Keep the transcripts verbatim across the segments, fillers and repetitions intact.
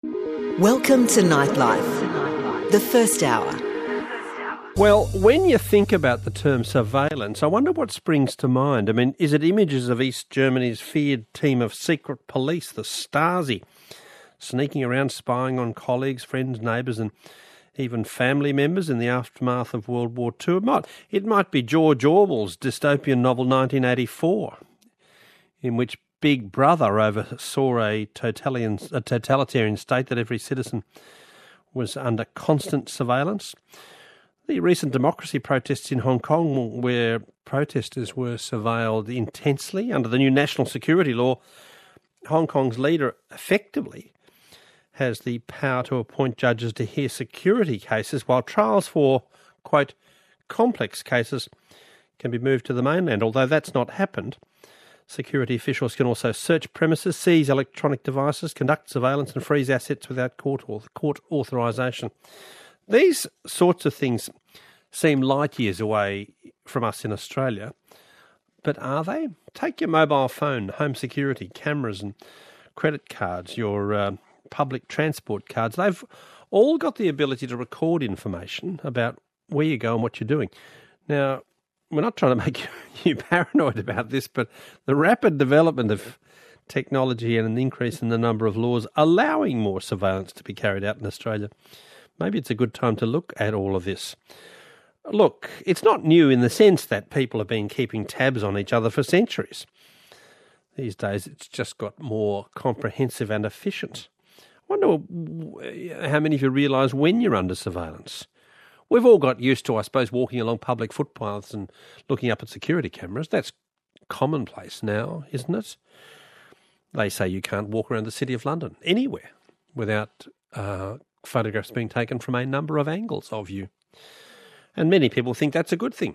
Welcome to Nightlife, the first hour. Well, when you think about the term surveillance, I wonder what springs to mind. I mean, is it images of East Germany's feared team of secret police, the Stasi, sneaking around spying on colleagues, friends, neighbours and even family members in the aftermath of World War Two? It might, it might be George Orwell's dystopian novel nineteen eighty-four, in which Big Brother oversaw a totalitarian, a totalitarian state that every citizen was under constant surveillance. The recent democracy protests in Hong Kong, where protesters were surveilled intensely under the new national security law, Hong Kong's leader effectively has the power to appoint judges to hear security cases, while trials for, quote, complex cases can be moved to the mainland. Although that's not happened, security officials can also search premises, seize electronic devices, conduct surveillance and freeze assets without court or court authorisation. These sorts of things seem light years away from us in Australia, but are they? Take your mobile phone, home security, cameras and credit cards, your uh, public transport cards. They've all got the ability to record information about where you go and what you're doing. Now, we're not trying to make you paranoid about this, but the rapid development of technology and an increase in the number of laws allowing more surveillance to be carried out in Australia, maybe it's a good time to look at all of this. Look, it's not new in the sense that people have been keeping tabs on each other for centuries. These days it's just got more comprehensive and efficient. I wonder how many of you realise when you're under surveillance. We've all got used to, I suppose, walking along public footpaths and looking up at security cameras. That's commonplace now, isn't it? They say you can't walk around the City of London anywhere without uh, photographs being taken from a number of angles of you. And many people think that's a good thing.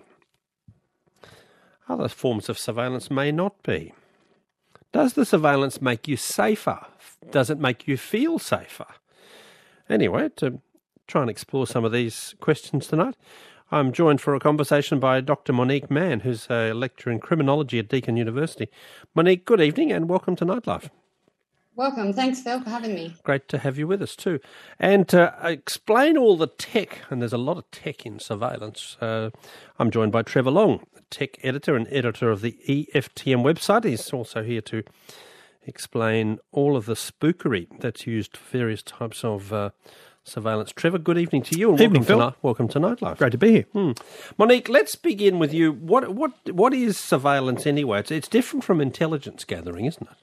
Other forms of surveillance may not be. Does the surveillance make you safer? Does it make you feel safer? Anyway, to try and explore some of these questions tonight, I'm joined for a conversation by Doctor Monique Mann, who's a lecturer in criminology at Deakin University. Monique, good evening and welcome to Nightlife. Welcome. Thanks, Phil, for having me. Great to have you with us too. And to explain all the tech, and there's a lot of tech in surveillance, uh, I'm joined by Trevor Long, tech editor and editor of the E F T M website. He's also here to explain all of the spookery that's used for various types of uh, surveillance. Trevor, good evening to you and evening, welcome, Phil. To, welcome to Nightlife. Great to be here. Hmm. Monique, let's begin with you. What what what is surveillance anyway? It's, it's different from intelligence gathering, isn't it?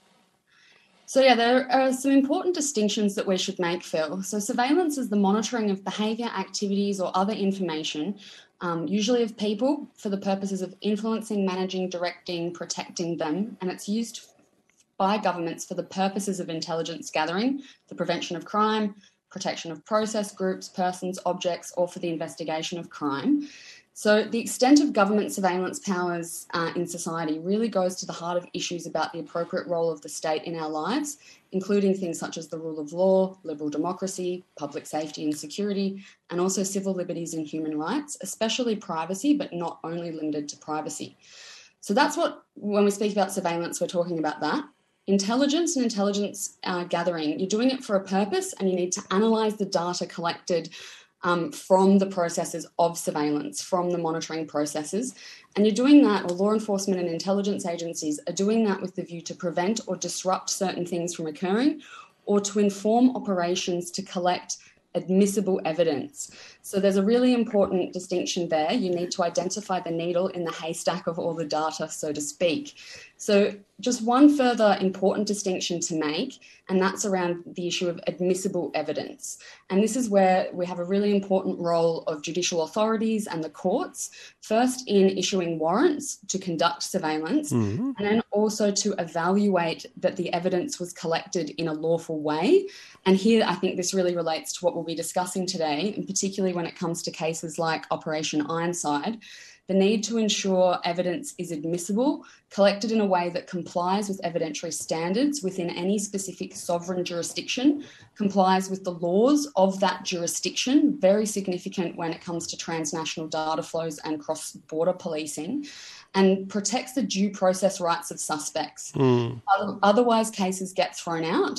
So, yeah, there are some important distinctions that we should make, Phil. So surveillance is the monitoring of behaviour, activities or other information, um, usually of people, for the purposes of influencing, managing, directing, protecting them, and it's used by governments for the purposes of intelligence gathering, the prevention of crime, protection of process groups, persons, objects, or for the investigation of crime. So the extent of government surveillance powers uh, in society really goes to the heart of issues about the appropriate role of the state in our lives, including things such as the rule of law, liberal democracy, public safety and security, and also civil liberties and human rights, especially privacy, but not only limited to privacy. So that's what, when we speak about surveillance, we're talking about that. Intelligence and intelligence uh, gathering, you're doing it for a purpose and you need to analyse the data collected Um, from the processes of surveillance, from the monitoring processes. And you're doing that, or law enforcement and intelligence agencies are doing that with the view to prevent or disrupt certain things from occurring, or to inform operations to collect admissible evidence. So there's a really important distinction there. You need to identify the needle in the haystack of all the data, so to speak. So just one further important distinction to make, and that's around the issue of admissible evidence. And this is where we have a really important role of judicial authorities and the courts, first in issuing warrants to conduct surveillance, mm-hmm. and then also to evaluate that the evidence was collected in a lawful way. And here I think this really relates to what we'll be discussing today, and particularly when it comes to cases like Operation Ironside, the need to ensure evidence is admissible, collected in a way that complies with evidentiary standards within any specific sovereign jurisdiction, complies with the laws of that jurisdiction, very significant when it comes to transnational data flows and cross-border policing, and protects the due process rights of suspects. Mm. Otherwise, cases get thrown out.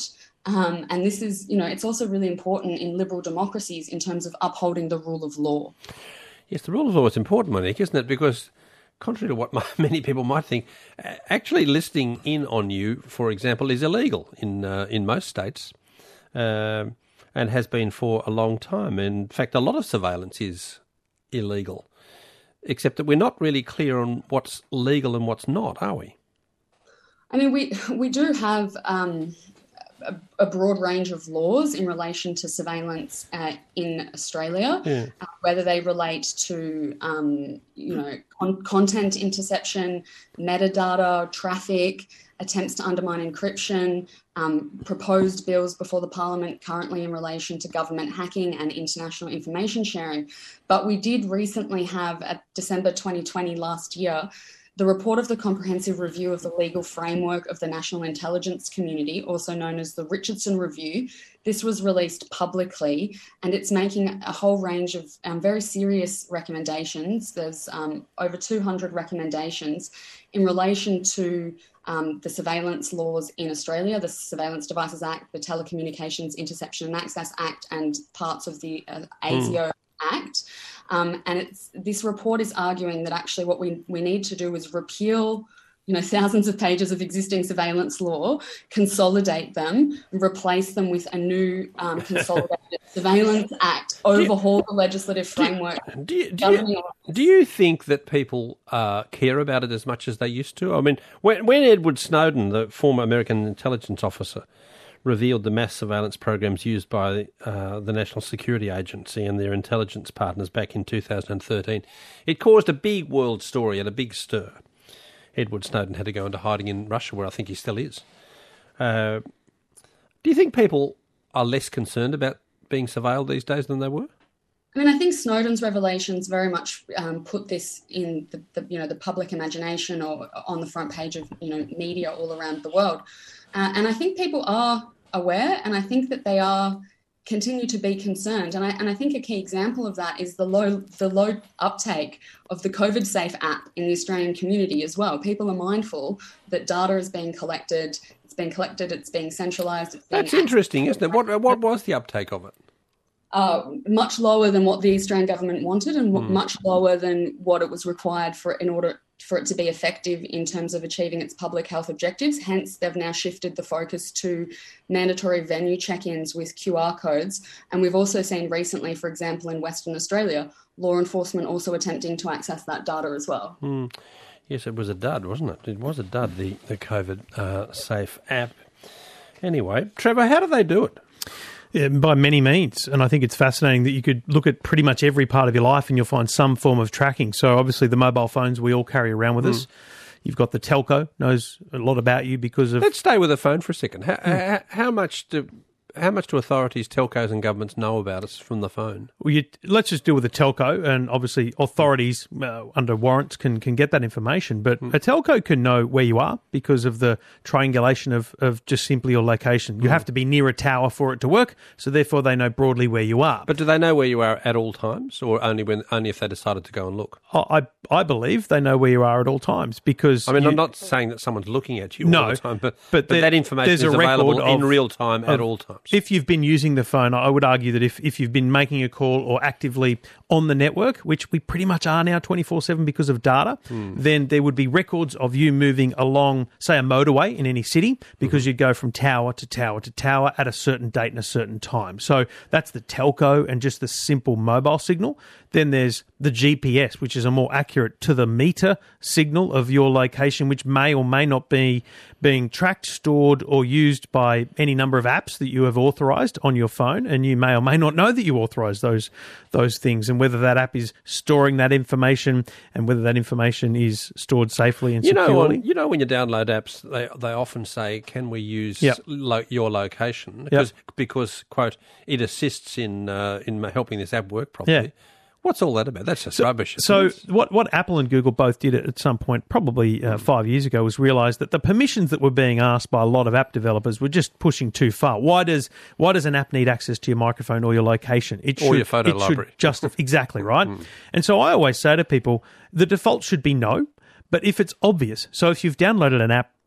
Um, and this is, you know, it's also really important in liberal democracies in terms of upholding the rule of law. Yes, the rule of law is important, Monique, isn't it? Because contrary to what many people might think, actually listening in on you, for example, is illegal in uh, in most states uh, and has been for a long time. In fact, a lot of surveillance is illegal, except that we're not really clear on what's legal and what's not, are we? I mean, we we do have um, a, a broad range of laws in relation to surveillance uh, in Australia, yeah. uh, whether they relate to, um, you know, con- content interception, metadata, traffic, attempts to undermine encryption, um, proposed bills before the Parliament currently in relation to government hacking and international information sharing. But we did recently have, at December twenty twenty last year, the report of the Comprehensive Review of the Legal Framework of the National Intelligence Community, also known as the Richardson Review. This was released publicly, and it's making a whole range of um, very serious recommendations. There's um, over two hundred recommendations in relation to um, the surveillance laws in Australia, the Surveillance Devices Act, the Telecommunications Interception and Access Act, and parts of the uh, A S I O mm. Act. Um, and it's, this report is arguing that actually what we, we need to do is repeal, you know, thousands of pages of existing surveillance law, consolidate them, replace them with a new um, consolidated surveillance act, overhaul you, the legislative framework. Do you, do, you, do you think that people uh, care about it as much as they used to? I mean, when, when Edward Snowden, the former American intelligence officer, revealed the mass surveillance programs used by uh, the National Security Agency and their intelligence partners back in two thousand thirteen, it caused a big world story and a big stir. Edward Snowden had to go into hiding in Russia, where I think he still is. Uh, do you think people are less concerned about being surveilled these days than they were? I mean, I think Snowden's revelations very much um, put this in the, the, you know, the public imagination or on the front page of, you know, media all around the world. Uh, and I think people are aware, and I think that they are continue to be concerned. And I and I think a key example of that is the low the low uptake of the COVID Safe app in the Australian community as well. People are mindful that data is being collected, it's being collected, it's being centralised. It's being That's interesting, isn't it? What what was the uptake of it? Uh, much lower than what the Australian government wanted, and mm. much lower than what it was required for in order for it to be effective in terms of achieving its public health objectives. Hence, they've now shifted the focus to mandatory venue check-ins with Q R codes. And we've also seen recently, for example, in Western Australia, law enforcement also attempting to access that data as well. Mm. Yes, it was a dud, wasn't it? It was a dud, the, the COVID uh, Safe app. Anyway, Trevor, how do they do it? Yeah, by many means. And I think it's fascinating that you could look at pretty much every part of your life and you'll find some form of tracking. So obviously the mobile phones we all carry around with mm. us. You've got the telco, knows a lot about you because of... Let's stay with the phone for a second. How, mm. how, how much do... How much do authorities, telcos and governments know about us from the phone? Well, you, let's just deal with the telco, and obviously authorities uh, under warrants can, can get that information, but mm. a telco can know where you are because of the triangulation of, of just simply your location. You mm. have to be near a tower for it to work, so therefore they know broadly where you are. But do they know where you are at all times, or only when only if they decided to go and look? I I believe they know where you are at all times because... I mean, you, I'm not saying that someone's looking at you no, all the time, but, but, but there, that information is available of, in real time at all times. If you've been using the phone, I would argue that if, if you've been making a call or actively on the network, which we pretty much are now twenty-four seven because of data, mm. then there would be records of you moving along, say, a motorway in any city because mm-hmm. you'd go from tower to tower to tower at a certain date and a certain time. So that's the telco and just the simple mobile signal. Then there's the G P S, which is a more accurate to-the-meter signal of your location, which may or may not be being tracked, stored, or used by any number of apps that you have authorized on your phone, and you may or may not know that you authorize those those things, and whether that app is storing that information and whether that information is stored safely and you securely. Know, you know, when you download apps, they they often say, "Can we use yep. lo- your location?" Because, yep. because quote, it assists in uh, in helping this app work properly. Yeah. What's all that about? That's just so, rubbish. So what, what Apple and Google both did at some point, probably uh, five years ago, was realise that the permissions that were being asked by a lot of app developers were just pushing too far. Why does why does an app need access to your microphone or your location? It or should, your photo it library. Should justify, exactly, right? Mm. And so I always say to people, the default should be no, but if it's obvious, so if you've downloaded an app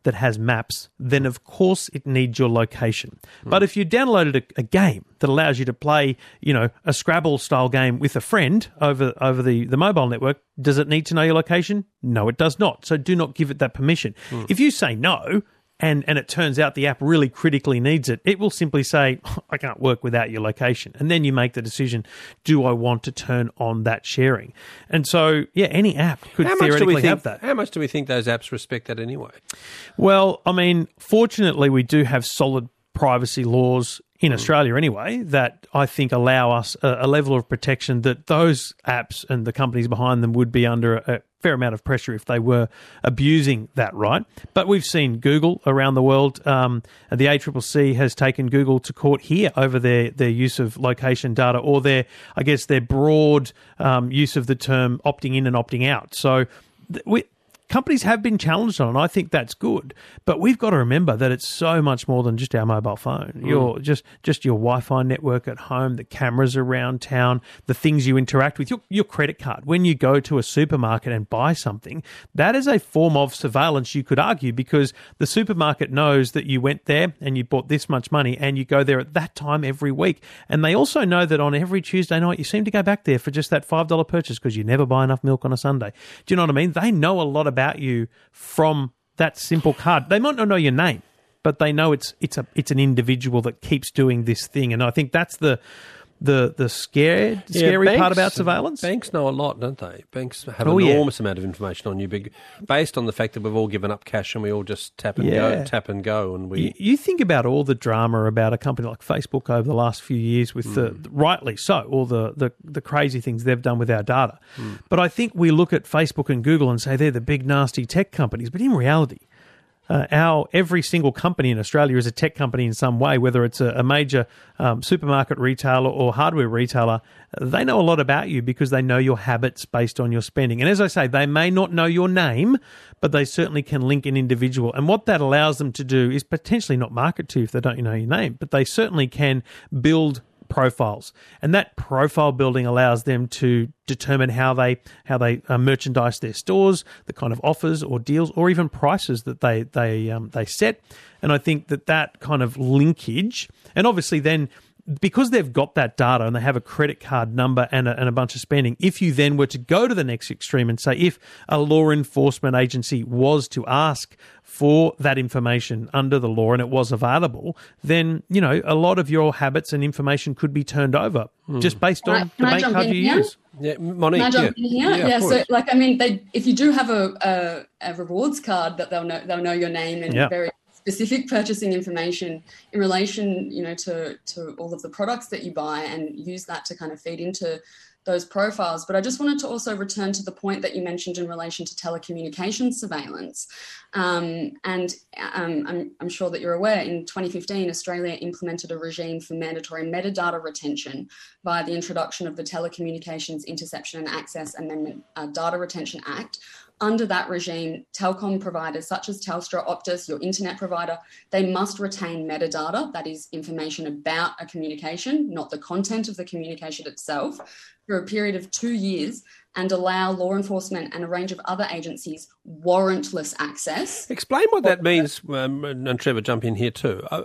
that has maps, then of course it needs your location. Mm. But if you downloaded a, a game that allows you to play, you know, a Scrabble-style game with a friend over over the, the mobile network, does it need to know your location? No, it does not. So do not give it that permission. Mm. If you say no, and, and it turns out the app really critically needs it, it will simply say, oh, I can't work without your location. And then you make the decision, do I want to turn on that sharing? And so, yeah, any app could how theoretically much do we have think, that. How much do we think those apps respect that anyway? Well, I mean, fortunately, we do have solid privacy laws in Australia anyway, that I think allow us a, a level of protection that those apps and the companies behind them would be under a, a fair amount of pressure if they were abusing that right. But we've seen Google around the world. Um, the A C C C has taken Google to court here over their, their use of location data, or their, I guess, their broad um, use of the term opting in and opting out. So th- we... companies have been challenged on it, and I think that's good. But we've got to remember that it's so much more than just our mobile phone. Mm. Your just just your Wi-Fi network at home, the cameras around town, the things you interact with, your, your credit card. When you go to a supermarket and buy something, that is a form of surveillance, you could argue, because the supermarket knows that you went there and you bought this much money and you go there at that time every week. And they also know that on every Tuesday night you seem to go back there for just that five dollars purchase because you never buy enough milk on a Sunday. Do you know what I mean? They know a lot about about you from that simple card. They might not know your name, but they know it's it's a it's an individual that keeps doing this thing. And I think that's the the the scared yeah, scary banks, part about surveillance. Banks know a lot, don't they? Banks have oh, an yeah. enormous amount of information on you, big, based on the fact that we've all given up cash and we all just tap and yeah. go, tap and go, and we. You, you think about all the drama about a company like Facebook over the last few years, with mm. the rightly so, all the, the the crazy things they've done with our data. Mm. But I think we look at Facebook and Google and say they're the big nasty tech companies, but in reality, Uh, our every single company in Australia is a tech company in some way, whether it's a, a major um, supermarket retailer or hardware retailer. They know a lot about you because they know your habits based on your spending. And as I say, they may not know your name, but they certainly can link an individual. And what that allows them to do is potentially not market to you if they don't know your name, but they certainly can build profiles, and that profile building allows them to determine how they how they uh, merchandise their stores, the kind of offers or deals or even prices that they they um, they set. And I think that that kind of linkage, and obviously then, because they've got that data and they have a credit card number and a, and a bunch of spending, if you then were to go to the next extreme and say if a law enforcement agency was to ask for that information under the law and it was available, then, you know, a lot of your habits and information could be turned over mm. just based on can the I, bank can card you here? use. Yeah, Monique, Can I jump yeah. in here? Yeah, yeah so, course. like, I mean, they if you do have a, a, a rewards card that they'll know, they'll know your name and yeah. very specific purchasing information in relation, you know, to, to all of the products that you buy, and use that to kind of feed into those profiles. But I just wanted to also return to the point that you mentioned in relation to telecommunications surveillance. Um, and um, I'm, I'm sure that you're aware, in twenty fifteen, Australia implemented a regime for mandatory metadata retention via the introduction of the Telecommunications Interception and Access Amendment uh, Data Retention Act. Under that regime, telecom providers such as Telstra, Optus, your internet provider, they must retain metadata, that is information about a communication, not the content of the communication itself, for a period of two years and allow law enforcement and a range of other agencies warrantless access. Explain what that means, um, and Trevor, jump in here too. Uh,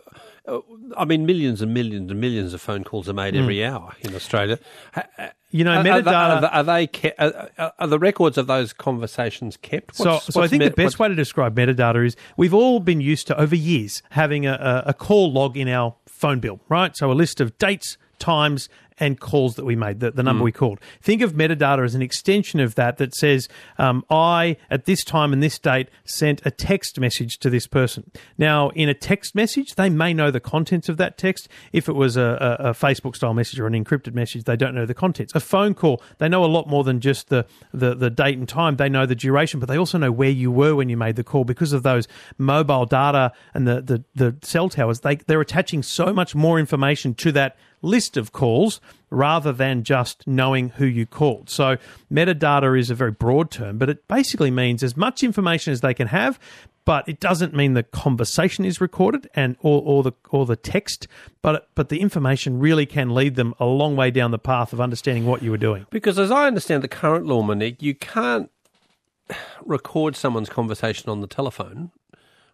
I mean, millions and millions and millions of phone calls are made every mm. hour in Australia. You know, are, metadata... Are, are, they ke- are, are the records of those conversations kept? What's, so so I think met- the best way to describe metadata is we've all been used to, over years, having a, a call log in our phone bill, right? So a list of dates, times, and calls that we made, the, the number mm. we called. Think of metadata as an extension of that that says, um, I, at this time and this date, sent a text message to this person. Now, in a text message, they may know the contents of that text. If it was a, a, a Facebook-style message or an encrypted message, they don't know the contents. A phone call, they know a lot more than just the, the, the date and time. They know the duration, but they also know where you were when you made the call. Because of those mobile data and the, the, the cell towers, they, they're attaching so much more information to that list of calls rather than just knowing who you called. So metadata is a very broad term, but it basically means as much information as they can have, but it doesn't mean the conversation is recorded and or, or the or the text, but but the information really can lead them a long way down the path of understanding what you were doing. Because as I understand the current law, Monique, you can't record someone's conversation on the telephone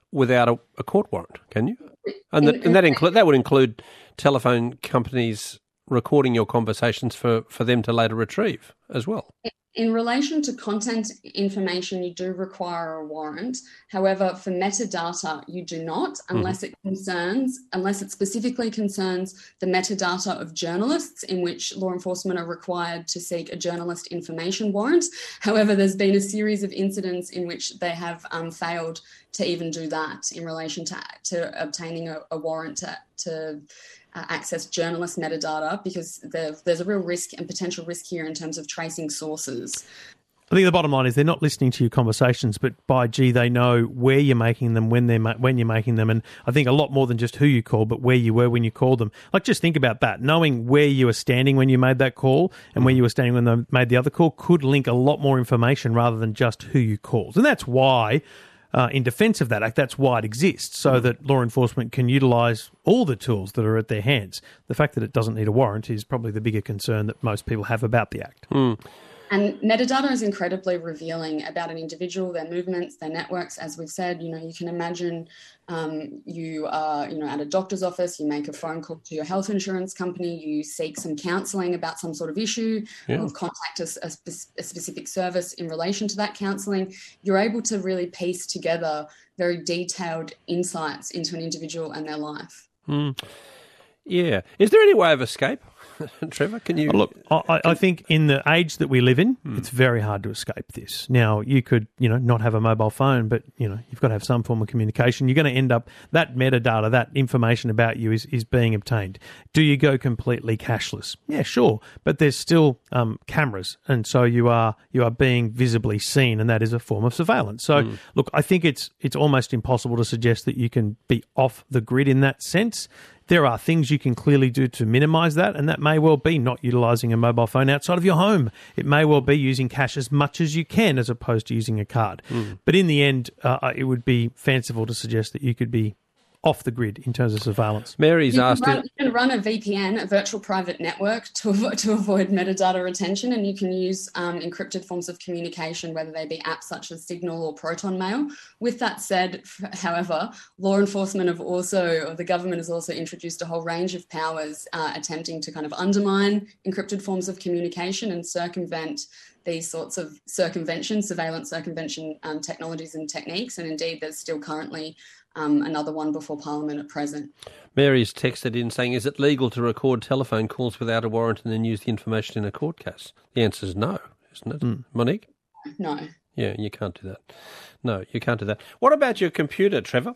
without a, a court warrant, can you? And, that, and that include that would include telephone companies recording your conversations for, for them to later retrieve as well. In relation to content information, you do require a warrant. However, for metadata, you do not, unless mm-hmm. it concerns, unless it specifically concerns the metadata of journalists, in which law enforcement are required to seek a journalist information warrant. However, there's been a series of incidents in which they have um, failed to even do that in relation to, to obtaining a, a warrant to, to Uh, access journalist metadata, because there, there's a real risk and potential risk here in terms of tracing sources. I think the bottom line is they're not listening to your conversations, but by gee, they know where you're making them, when they're ma- when you're making them, and I think a lot more than just who you call, but where you were when you called them. Like, just think about that. Knowing where you were standing when you made that call and where you were standing when they made the other call could link a lot more information rather than just who you called, and that's why. Uh, in defence of that act, that's why it exists, so that law enforcement can utilise all the tools that are at their hands. The fact that it doesn't need a warrant is probably the bigger concern that most people have about the act. Mm. And metadata is incredibly revealing about an individual, their movements, their networks. As we've said, you know, you can imagine um, you are, you know, at a doctor's office, you make a phone call to your health insurance company, you seek some counselling about some sort of issue, yeah. or contact a, a, spe- a specific service in relation to that counselling. You're able to really piece together very detailed insights into an individual and their life. Mm. Yeah. Is there any way of escape? Trevor, can you... Look, I, I think in the age that we live in, hmm. it's very hard to escape this. Now, you could, you know, not have a mobile phone, but, you know, you've got to have some form of communication. You're going to end up, that metadata, that information about you is, is being obtained. Do you go completely cashless? Yeah, sure, but there's still um, cameras, and so you are you are being visibly seen, and that is a form of surveillance. So, hmm. look, I think it's it's almost impossible to suggest that you can be off the grid in that sense. There are things you can clearly do to minimise that, and that may well be not utilising a mobile phone outside of your home. It may well be using cash as much as you can as opposed to using a card. Mm. But in the end, uh, it would be fanciful to suggest that you could be off the grid in terms of surveillance. Mary's you asked... Can run, you can run a V P N, a virtual private network, to, avo- to avoid metadata retention, and you can use um, encrypted forms of communication, whether they be apps such as Signal or Proton Mail. With that said, f- however, law enforcement have also, or the government has also introduced a whole range of powers uh, attempting to kind of undermine encrypted forms of communication and circumvent these sorts of circumvention, surveillance circumvention um, technologies and techniques. And indeed, there's still currently Um, another one before Parliament at present. Mary's texted in saying, is it legal to record telephone calls without a warrant and then use the information in a court case? The answer is no, isn't it? Mm. Monique? No. Yeah, you can't do that. No, you can't do that. What about your computer, Trevor?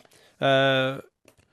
Uh,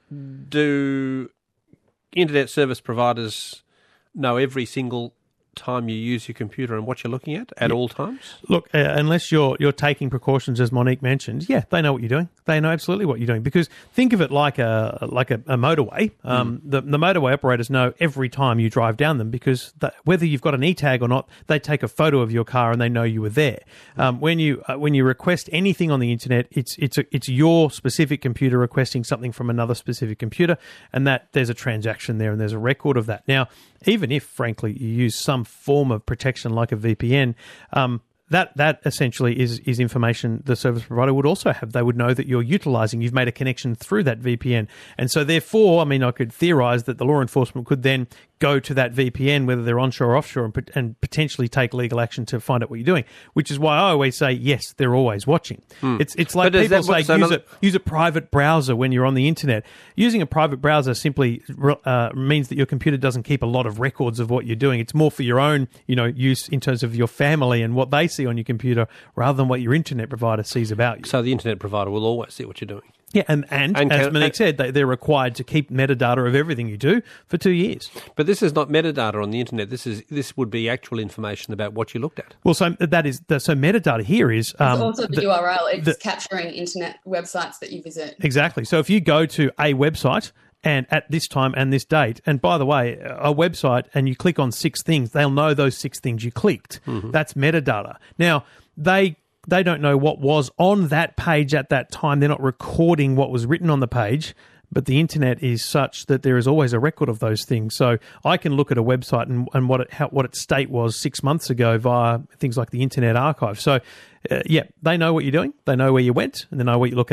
do internet service providers know every single time you use your computer and what you're looking at at yeah. all times? Look, uh, unless you're you're taking precautions, as Monique mentioned, yeah, they know what you're doing. They know absolutely what you're doing, because think of it like a like a, a motorway. Um, mm. the, the motorway operators know every time you drive down them, because the, whether you've got an e-tag or not, they take a photo of your car and they know you were there. Um, when you uh, when you request anything on the internet, it's it's a, it's your specific computer requesting something from another specific computer, and that there's a transaction there and there's a record of that. Now, even if, frankly, you use some form of protection like a V P N, um, that that essentially is is information the service provider would also have. They would know that you're utilising, you've made a connection through that V P N. And so therefore, I mean, I could theorise that the law enforcement could then go to that V P N, whether they're onshore or offshore, and, and potentially take legal action to find out what you're doing, which is why I always say, yes, they're always watching. Mm. It's it's like people say, use, another... a, use a private browser when you're on the internet. Using a private browser simply uh, means that your computer doesn't keep a lot of records of what you're doing. It's more for your own, you know, use in terms of your family and what they see on your computer, rather than what your internet provider sees about you. So the internet provider will always see what you're doing. Yeah, and, and, and as can, Monique and, said, they, they're required to keep metadata of everything you do for two years. But this is not metadata on the internet. This is this would be actual information about what you looked at. Well, so that is so metadata here is um, it's also the, the U R L. It's the, capturing internet websites that you visit. Exactly. So if you go to a website and at this time and this date, and by the way, a website, and you click on six things, they'll know those six things you clicked. Mm-hmm. That's metadata. Now they. They don't know what was on that page at that time. They're not recording what was written on the page, but the internet is such that there is always a record of those things. So I can look at a website and, and what it, how, what its state was six months ago via things like the Internet Archive. So, uh, yeah, they know what you're doing. They know where you went, and they know what you're looking at.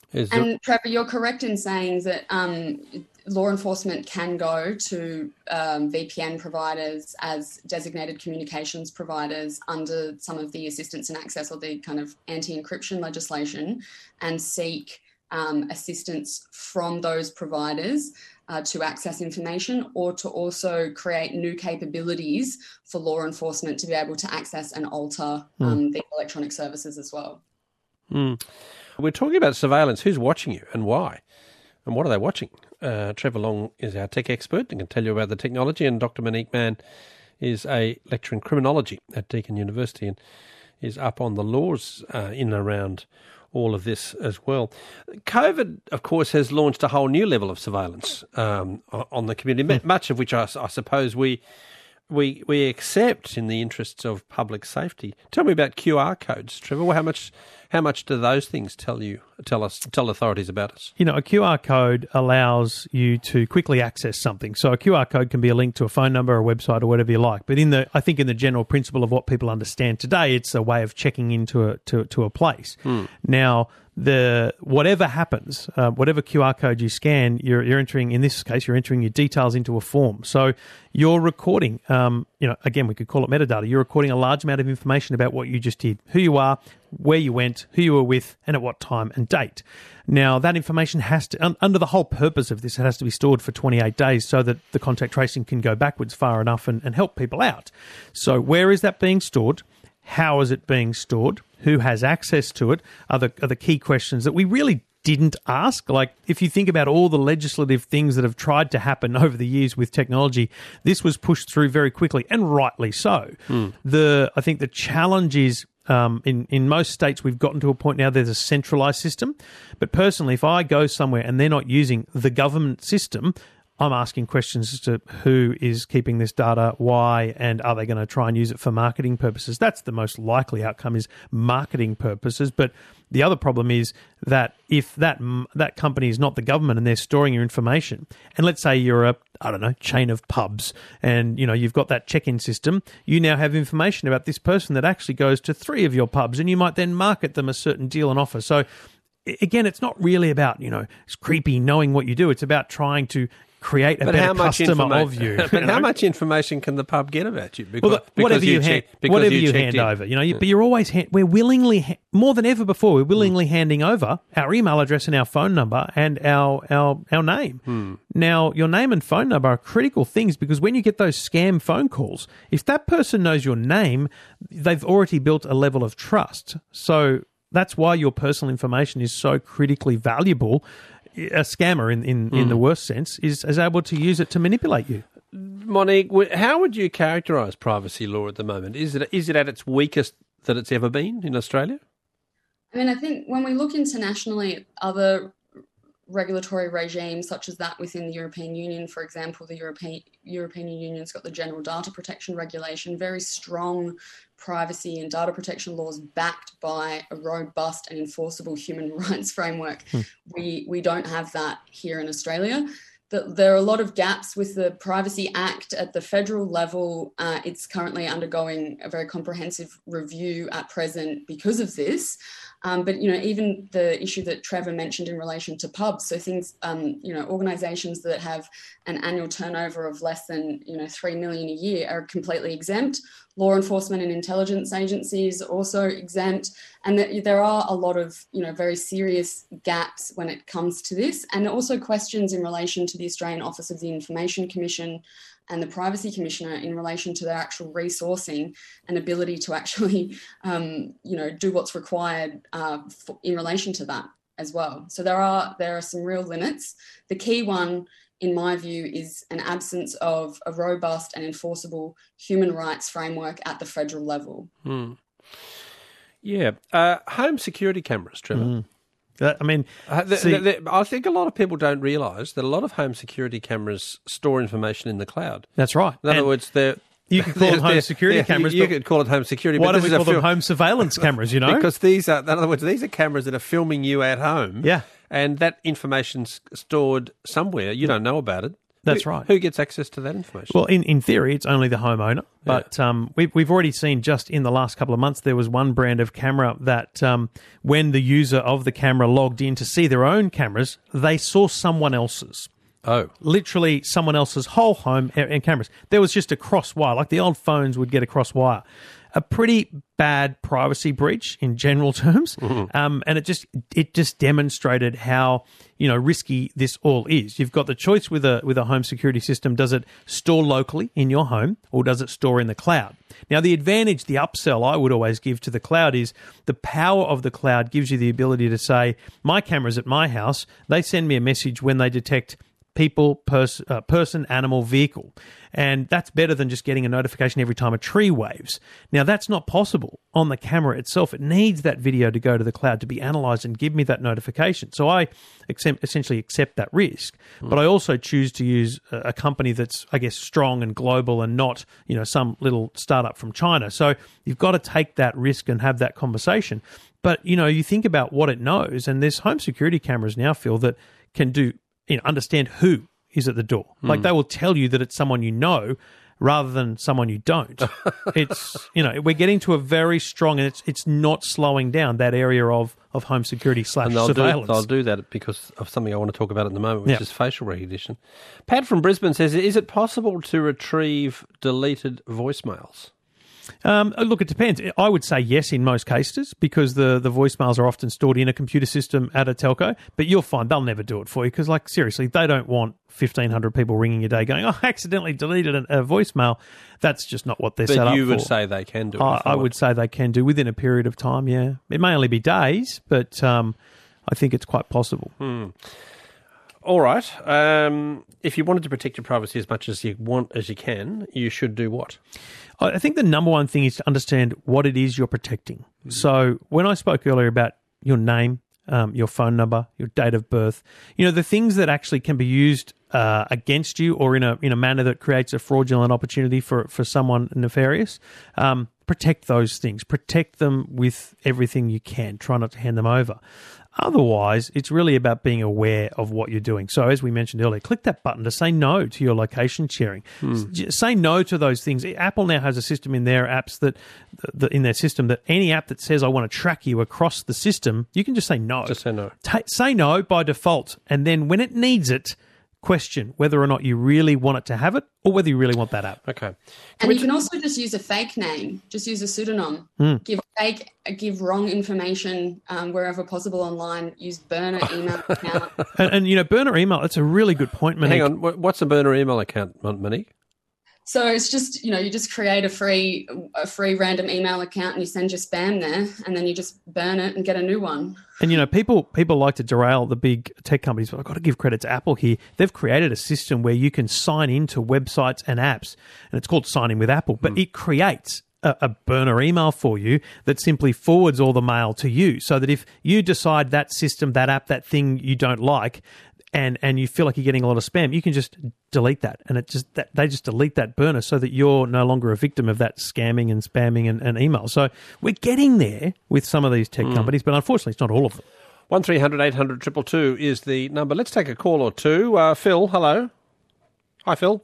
Is there- And Trevor, you're correct in saying that um, law enforcement can go to um, V P N providers as designated communications providers under some of the assistance and access or the kind of anti-encryption legislation and seek um, assistance from those providers uh, to access information, or to also create new capabilities for law enforcement to be able to access and alter um, the electronic services as well. Mm. We're talking about surveillance. Who's watching you and why? And what are they watching? Uh, Trevor Long is our tech expert and can tell you about the technology, and Doctor Monique Mann is a lecturer in criminology at Deakin University and is up on the laws uh, in and around all of this as well. COVID, of course, has launched a whole new level of surveillance um, on the community, much of which I, I suppose we we we accept in the interests of public safety. Tell me about Q R codes, Trevor. How much how much do those things tell you tell us tell authorities about us? You know, a Q R code allows you to quickly access something. So a Q R code can be a link to a phone number, a website, or whatever you like. But in the, I think in the general principle of what people understand today, it's a way of checking into a to, to a place. Hmm. Now, the whatever happens, uh, whatever Q R code you scan, you're, you're entering, in this case, you're entering your details into a form. So you're recording, um, you know, again, we could call it metadata. You're recording a large amount of information about what you just did, who you are, where you went, who you were with, and at what time and date. Now, that information has to, un, under the whole purpose of this, it has to be stored for twenty-eight days so that the contact tracing can go backwards far enough and, and help people out. So where is that being stored? How is it being stored? Who has access to it? Are the, are the key questions that we really didn't ask. Like, if you think about all the legislative things that have tried to happen over the years with technology, this was pushed through very quickly, and rightly so. Mm. The I think the challenge is, um, in, in most states, we've gotten to a point now there's a centralised system. But personally, if I go somewhere and they're not using the government system, I'm asking questions as to who is keeping this data, why, and are they going to try and use it for marketing purposes? That's the most likely outcome, is marketing purposes. But the other problem is that if that that company is not the government and they're storing your information, and let's say you're a, I don't know, chain of pubs, and you know you've got that check-in system, you now have information about this person that actually goes to three of your pubs, and you might then market them a certain deal and offer. So again, it's not really about, you know, it's creepy knowing what you do. It's about trying to create a but better how much customer of you. But you know? How much information can the pub get about you? Because, well, the, whatever you, you hand, whatever you, you hand in. over, you know. You, but you're always hand, we're willingly ha- more than ever before. We're willingly mm. handing over our email address and our phone number and our our our name. Mm. Now, your name and phone number are critical things, because when you get those scam phone calls, if that person knows your name, they've already built a level of trust. So that's why your personal information is so critically valuable. A scammer, in, in, mm. in the worst sense, is, is able to use it to manipulate you. Monique, how would you characterise privacy law at the moment? Is it is it at its weakest that it's ever been in Australia? I mean, I think when we look internationally at other regulatory regimes, such as that within the European Union, for example, the European European Union's got the General Data Protection Regulation, very strong privacy and data protection laws backed by a robust and enforceable human rights framework. Hmm. We we don't have that here in Australia. The, there are a lot of gaps with the Privacy Act at the federal level. Uh, it's currently undergoing a very comprehensive review at present because of this. Um, but, you know, even the issue that Trevor mentioned in relation to pubs, so things, um, you know, organisations that have an annual turnover of less than, you know, three million a year are completely exempt. Law enforcement and intelligence agencies also exempt. And that there are a lot of, you know, very serious gaps when it comes to this. And also questions in relation to the Australian Office of the Information Commission and the Privacy Commissioner in relation to their actual resourcing and ability to actually, um, you know, do what's required uh, for, in relation to that as well. So there are there are some real limits. The key one, in my view, is an absence of a robust and enforceable human rights framework at the federal level. Hmm. Yeah. Uh, home security cameras, Trevor. Mm. That, I mean, uh, the, see, the, the, I think a lot of people don't realise that a lot of home security cameras store information in the cloud. That's right. In other and words, they're... You could call them home security cameras. You, you could call it home security. Why but don't we call them home surveillance cameras, you know? Because these are, in other words, these are cameras that are filming you at home. Yeah. And that information's stored somewhere. You don't know about it, That's who, right. Who gets access to that information? Well, in, in theory, it's only the homeowner. But Yeah. um, we've, we've already seen just in the last couple of months, there was one brand of camera that um, when the user of the camera logged in to see their own cameras, they saw someone else's. oh, Literally someone else's whole home and and cameras. There was just a cross wire, like the old phones would get a cross wire. A pretty bad privacy breach in general terms, Mm-hmm. um, and it just it just demonstrated how you know risky this all is. You've got the choice with a with a home security system: does it store locally in your home, or does it store in the cloud? Now, the advantage, the upsell I would always give to the cloud is the power of the cloud gives you the ability to say, my cameras at my house, they send me a message when they detect people, pers- uh, person, animal, vehicle. And that's better than just getting a notification every time a tree waves. Now, that's not possible on the camera itself. It needs that video to go to the cloud to be analysed and give me that notification. So I accept, essentially accept that risk. Mm. But I also choose to use a, a company that's, I guess, strong and global and not, you know, some little startup from China. So you've got to take that risk and have that conversation. But, you know, you think about what it knows, and there's home security cameras now, Phil, that can do, you know, understand who is at the door. Mm. Like they will tell you that it's someone you know rather than someone you don't. It's, you know, we're getting to a very strong, and it's it's not slowing down that area of, of home security slash and they'll surveillance. do, they'll do that because of something I want to talk about at the moment, which Yep. is facial recognition. Pat from Brisbane says, is it possible to retrieve deleted voicemails? Um, look, it depends. I would say yes in most cases because the, the voicemails are often stored in a computer system at a telco, but you'll find they'll never do it for you because, like, seriously, they don't want fifteen hundred people ringing a day going, oh, I accidentally deleted a, a voicemail. That's just not what they're set up But for. you would say they can do it. I, if they I want. would say they can do within a period of time, yeah. It may only be days, but um, I think it's quite possible. Hmm. All right. Um, if you wanted to protect your privacy as much as you want, as you can, you should do what? I think the number one thing is to understand what it is you're protecting. Mm-hmm. So when I spoke earlier about your name, um, your phone number, your date of birth, you know, the things that actually can be used uh, against you or in a in a manner that creates a fraudulent opportunity for, for someone nefarious, um, protect those things. Protect them with everything you can. Try not to hand them over. Otherwise, it's really about being aware of what you're doing. So as we mentioned earlier, click that button to say no to your location sharing. Hmm. Say no to those things. Apple now has a system in their apps that, the, in their system, that any app that says I want to track you across the system, you can just say no. Just say no. Ta- say no by default. And then when it needs it, question whether or not you really want it to have it or whether you really want that app. Okay. Can and we you t- can also just use a fake name, just use a pseudonym, Mm. give fake, give wrong information um, wherever possible online, use burner email account. And, and, you know, burner email, it's a really good point, Monique. Hang on. Wh- What's a burner email account, Mon- Monique? So it's just, you know, you just create a free a free random email account and you send your spam there and then you just burn it and get a new one. And, you know, people people like to derail the big tech companies, but I've got to give credit to Apple here. They've created a system where you can sign into websites and apps, and it's called Sign In with Apple, but mm. it creates a, a burner email for you that simply forwards all the mail to you so that if you decide that system, that app, that thing you don't like, and and you feel like you're getting a lot of spam, you can just delete that. And it just that, they just delete that burner so that you're no longer a victim of that scamming and spamming and, and email. So we're getting there with some of these tech mm. companies, but unfortunately it's not all of them. one three hundred eight hundred two two two is the number. Let's take a call or two. Uh, Phil, hello. Hi, Phil.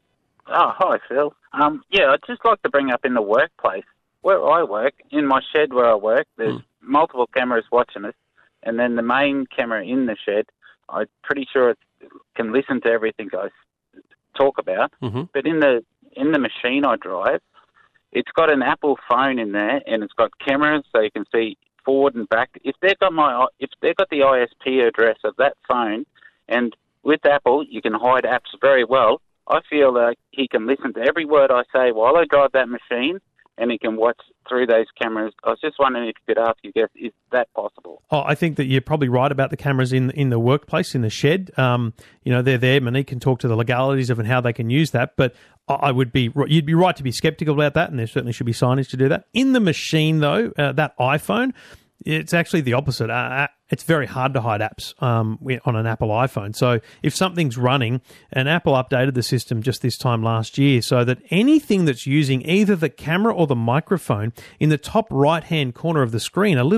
Oh, hi, Phil. Um, yeah, I'd just like to bring up in the workplace. Where I work, in my shed where I work, there's mm. multiple cameras watching us, and then the main camera in the shed, I'm pretty sure it can listen to everything I talk about. Mm-hmm. But in the in the machine I drive, it's got an Apple phone in there, and it's got cameras so you can see forward and back. If they've got my if they've got the I S P address of that phone, and with Apple you can hide apps very well. I feel like he can listen to every word I say while I drive that machine, and he can watch through those cameras. I was just wondering if you could ask you guys, is that possible? Oh, I think that you're probably right about the cameras in in the workplace, in the shed. Um, you know, they're there. Monique can talk to the legalities of and how they can use that, but I would be you'd be right to be skeptical about that, and there certainly should be signage to do that. In the machine, though, uh, that iPhone, it's actually the opposite. Uh, it's very hard to hide apps um, on an Apple iPhone. So if something's running, and Apple updated the system just this time last year so that anything that's using either the camera or the microphone, in the top right-hand corner of the screen, a little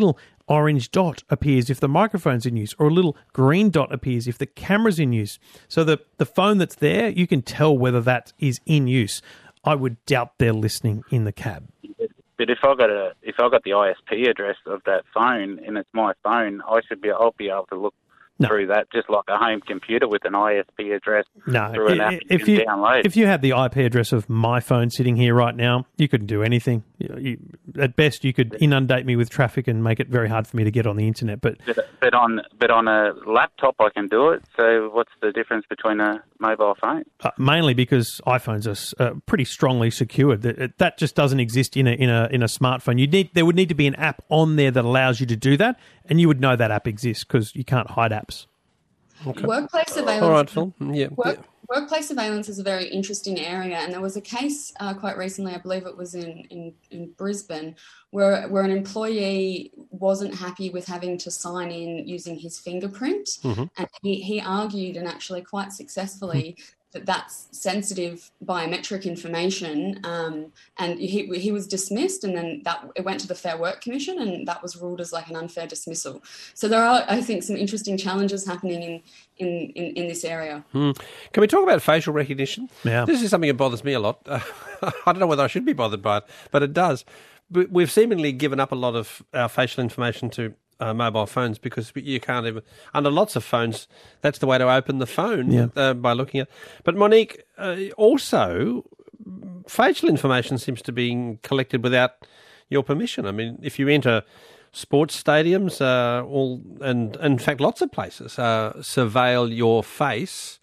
orange dot appears if the microphone's in use, or a little green dot appears if the camera's in use. So the, the phone that's there, you can tell whether that is in use. I would doubt they're listening in the cab. But if I got a if I got the I S P address of that phone and it's my phone, I should be I'll be able to look no. through that just like a home computer with an I S P address no. through an app if you you can download. If you had the I P address of my phone sitting here right now, you couldn't do anything. You, you, at best, you could inundate me with traffic and make it very hard for me to get on the internet. But but, but on but on a laptop, I can do it. So what's the difference between a mobile phone? Uh, mainly because iPhones are uh, pretty strongly secured. That, that just doesn't exist in a in a in a smartphone. You need there would need to be an app on there that allows you to do that, and you would know that app exists because you can't hide apps. Okay. Workplace surveillance. All right, Phil. Yeah. Work, yeah. Workplace surveillance is a very interesting area, and there was a case uh, quite recently, I believe it was in, in, in Brisbane, where where an employee wasn't happy with having to sign in using his fingerprint, mm-hmm. and he, he argued, and actually quite successfully, mm-hmm. that that's sensitive biometric information, um, and he he was dismissed, and then that it went to the Fair Work Commission, and that was ruled as like an unfair dismissal. So there are, I think, some interesting challenges happening in in, in, in this area. Hmm. Can we talk about facial recognition? Yeah. This is something that bothers me a lot. Uh, I don't know whether I should be bothered by it, but it does. We've seemingly given up a lot of our facial information to Uh, mobile phones because you can't even, under lots of phones, that's the way to open the phone yeah. uh, by looking at. But Monique, uh, also, facial information seems to be collected without your permission. I mean, if you enter sports stadiums, uh, all and in fact, lots of places uh, surveil your face,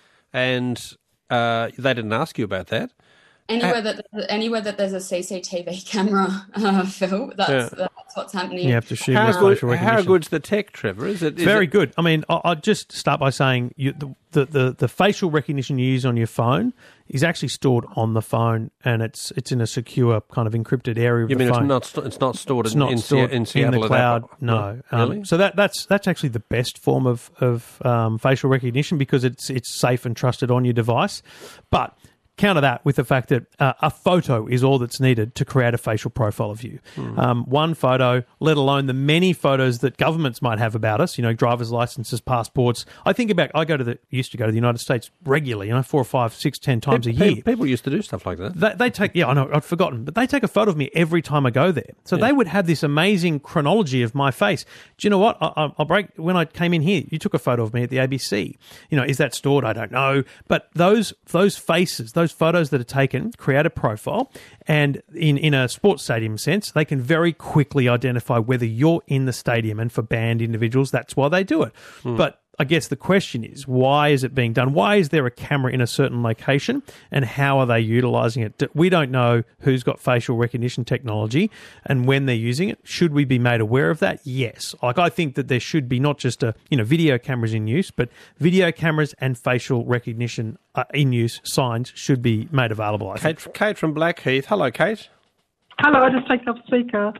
and uh, they didn't ask you about that. Anywhere that anywhere that there's a C C T V camera, uh, Phil, that's, yeah. that's what's happening. You have to shoot how this good, facial recognition. How good's the tech, Trevor? Is it is very it... good? I mean, I'll just start by saying you, the, the the the facial recognition you use on your phone is actually stored on the phone, and it's it's in a secure kind of encrypted area of you the mean phone. It's not it's not stored it's in, not in, stored in, Seattle in the cloud. That, no, no. Really? Um, so that that's that's actually the best form of of um, facial recognition because it's it's safe and trusted on your device, but. Counter that with the fact that uh, a photo is all that's needed to create a facial profile of you. Mm. Um, one photo, let alone the many photos that governments might have about us, you know, driver's licenses, passports. I think about, I go to the, used to go to the United States regularly, you know, four or five, six, ten times people, a year. People used to do stuff like that. They, they take, yeah, I know, I'd forgotten, but they take a photo of me every time I go there. So yeah. they would have this amazing chronology of my face. Do you know what? I, I'll break, when I came in here, you took a photo of me at the A B C. You know, is that stored? I don't know. But those, those faces, those photos that are taken, create a profile, and in, in a sports stadium sense, they can very quickly identify whether you're in the stadium, and for banned individuals, that's why they do it. Mm. But I guess the question is, why is it being done? Why is there a camera in a certain location, and how are they utilising it? We don't know who's got facial recognition technology and when they're using it. Should we be made aware of that? Yes. Like, I think that there should be not just a, you know, video cameras in use, but video cameras and facial recognition uh, in use signs should be made available. I Kate, think. Kate from Blackheath. Hello, Kate. Hello, I just take off speaker.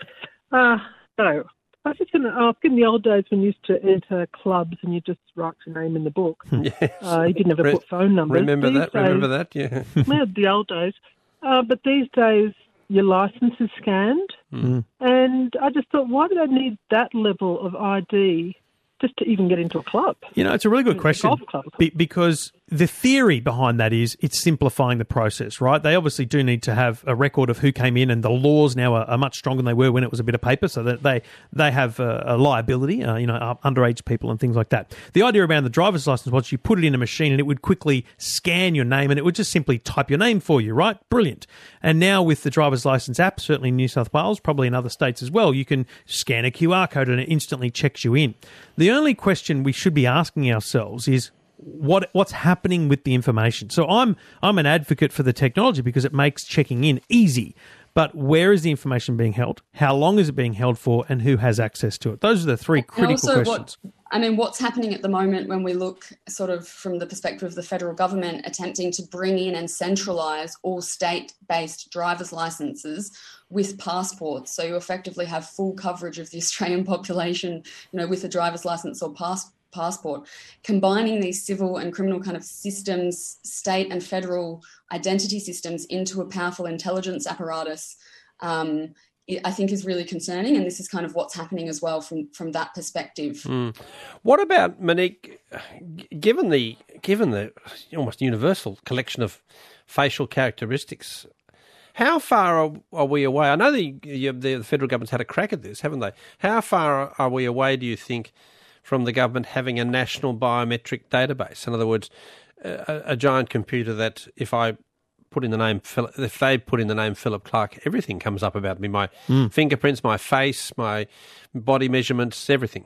Uh, no. I was just going to ask, in the old days when you used to enter clubs and you just write your name in the book, yes. uh, you didn't have to Re- put phone numbers. Remember these that? Days, remember that? Yeah. yeah, the old days. Uh, but these days, your licence is scanned. Mm. And I just thought, why do they need that level of I D just to even get into a club? You know, it's a really good question. Golf club. Be- because the theory behind that is it's simplifying the process, right? They obviously do need to have a record of who came in, and the laws now are, are much stronger than they were when it was a bit of paper, so that they they have a, a liability, uh, you know, underage people and things like that. The idea around the driver's license was you put it in a machine and it would quickly scan your name and it would just simply type your name for you, right? Brilliant. And now with the driver's license app, certainly in New South Wales, probably in other states as well, you can scan a Q R code and it instantly checks you in. The only question we should be asking ourselves is, What what's happening with the information? So I'm I'm an advocate for the technology because it makes checking in easy. But where is the information being held? How long is it being held for? And who has access to it? Those are the three and critical also questions. What, I mean, what's happening at the moment when we look sort of from the perspective of the federal government attempting to bring in and centralise all state-based driver's licences with passports. So you effectively have full coverage of the Australian population, you know, with a driver's licence or passport. passport, combining these civil and criminal kind of systems, state and federal identity systems into a powerful intelligence apparatus um, I think is really concerning, and this is kind of what's happening as well from, from that perspective. Mm. What about, Monique, given the given the almost universal collection of facial characteristics, how far are, are we away? I know the, the federal government's had a crack at this, haven't they? How far are we away, do you think, from the government having a national biometric database? In other words, a, a giant computer that if I put in the name, if they put in the name Philip Clark, everything comes up about me, my mm. fingerprints, my face, my body measurements, everything.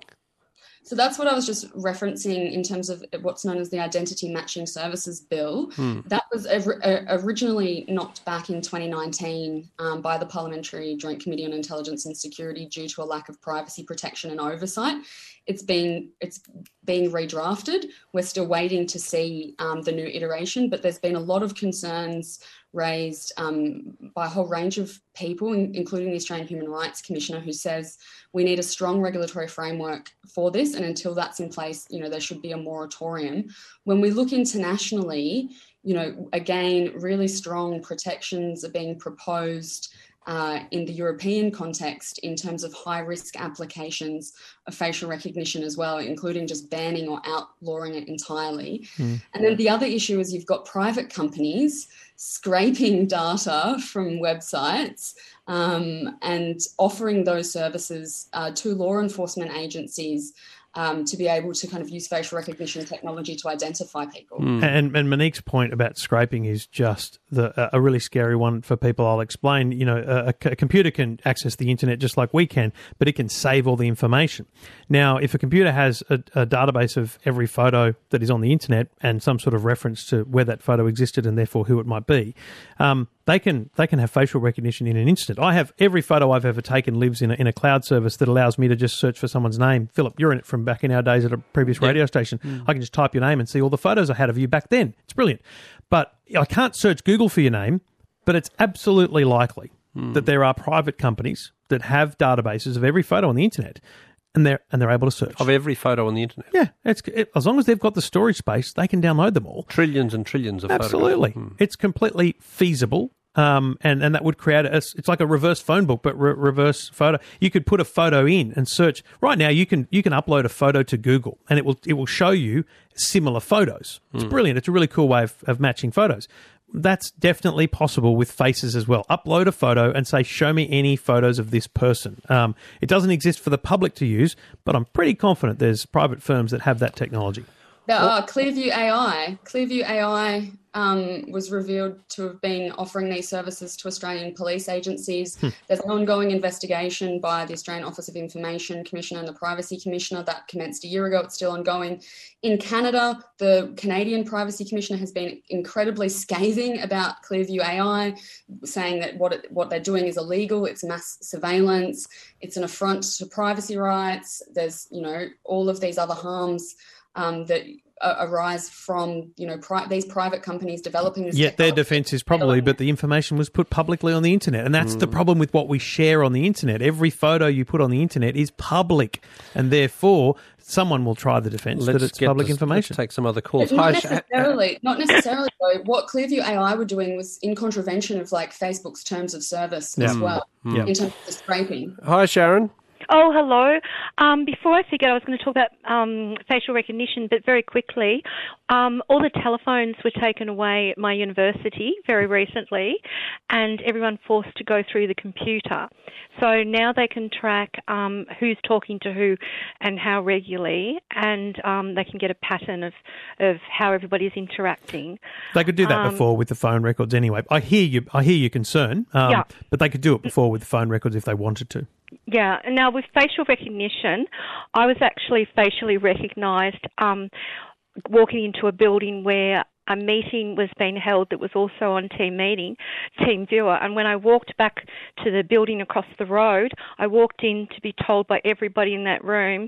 So that's what I was just referencing in terms of what's known as the Identity Matching Services Bill. Mm. That was originally knocked back in twenty nineteen um, by the Parliamentary Joint Committee on Intelligence and Security due to a lack of privacy protection and oversight. It's been it's being redrafted. We're still waiting to see um, the new iteration, but there's been a lot of concerns raised um, by a whole range of people, including the Australian Human Rights Commissioner, who says we need a strong regulatory framework for this, and until that's in place, you know, there should be a moratorium. When we look internationally, you know, again, really strong protections are being proposed Uh, in the European context in terms of high-risk applications of facial recognition as well, including just banning or outlawing it entirely. Mm. And then the other issue is you've got private companies scraping data from websites um, and offering those services uh, to law enforcement agencies Um, to be able to kind of use facial recognition technology to identify people. Mm. And, and Monique's point about scraping is just the, a really scary one for people. I'll explain. You know, a, a computer can access the internet just like we can, but it can save all the information. Now, if a computer has a, a database of every photo that is on the internet and some sort of reference to where that photo existed and therefore who it might be, um, they can they can have facial recognition in an instant. I have every photo I've ever taken lives in a, in a cloud service that allows me to just search for someone's name. Philip, you're in it from back in our days at a previous yep. radio station. Mm. I can just type your name and see all the photos I had of you back then. It's brilliant. But I can't search Google for your name, but it's absolutely likely mm. that there are private companies that have databases of every photo on the internet. And they're and they're able to search of every photo on the internet. Yeah, it's it, as long as they've got the storage space, they can download them all. Trillions and trillions of absolutely. photographs. Hmm. It's completely feasible, um, and and that would create a. It's like a reverse phone book, but re- reverse photo. You could put a photo in and search. Right now, you can you can upload a photo to Google, and it will it will show you similar photos. It's hmm. brilliant. It's a really cool way of, of matching photos. That's definitely possible with faces as well. Upload a photo and say, show me any photos of this person. Um, it doesn't exist for the public to use, but I'm pretty confident there's private firms that have that technology. There are. Clearview A I. Clearview A I um, was revealed to have been offering these services to Australian police agencies. Hmm. There's an ongoing investigation by the Australian Office of Information Commissioner and the Privacy Commissioner that commenced a year ago. It's still ongoing. In Canada, the Canadian Privacy Commissioner has been incredibly scathing about Clearview A I, saying that what it, what they're doing is illegal. It's mass surveillance. It's an affront to privacy rights. There's, you know, all of these other harms Um, that uh, arise from, you know, pri- these private companies developing this. Yet their defence is probably, but the information was put publicly on the internet, and that's mm. the problem with what we share on the internet. Every photo you put on the internet is public, and therefore someone will try the defence that it's public this, information. Let's take some other calls. Not necessarily, not necessarily though. What Clearview A I were doing was in contravention of like Facebook's terms of service yeah. as well, mm. in terms of the scraping. Hi, Sharon. Oh, hello. Um, before I forget, I was going to talk about um, facial recognition, but very quickly, um, all the telephones were taken away at my university very recently, and everyone forced to go through the computer. So now they can track um, who's talking to who and how regularly, and um, they can get a pattern of, of how everybody's interacting. They could do that um, before with the phone records anyway. I hear you. I hear your concern, um, yeah. but they could do it before with the phone records if they wanted to. Yeah. Now, with facial recognition, I was actually facially recognised um, walking into a building where a meeting was being held that was also on Team Meeting, Team Viewer. And when I walked back to the building across the road, I walked in to be told by everybody in that room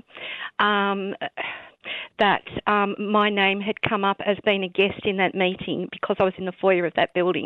um, that um, my name had come up as being a guest in that meeting because I was in the foyer of that building.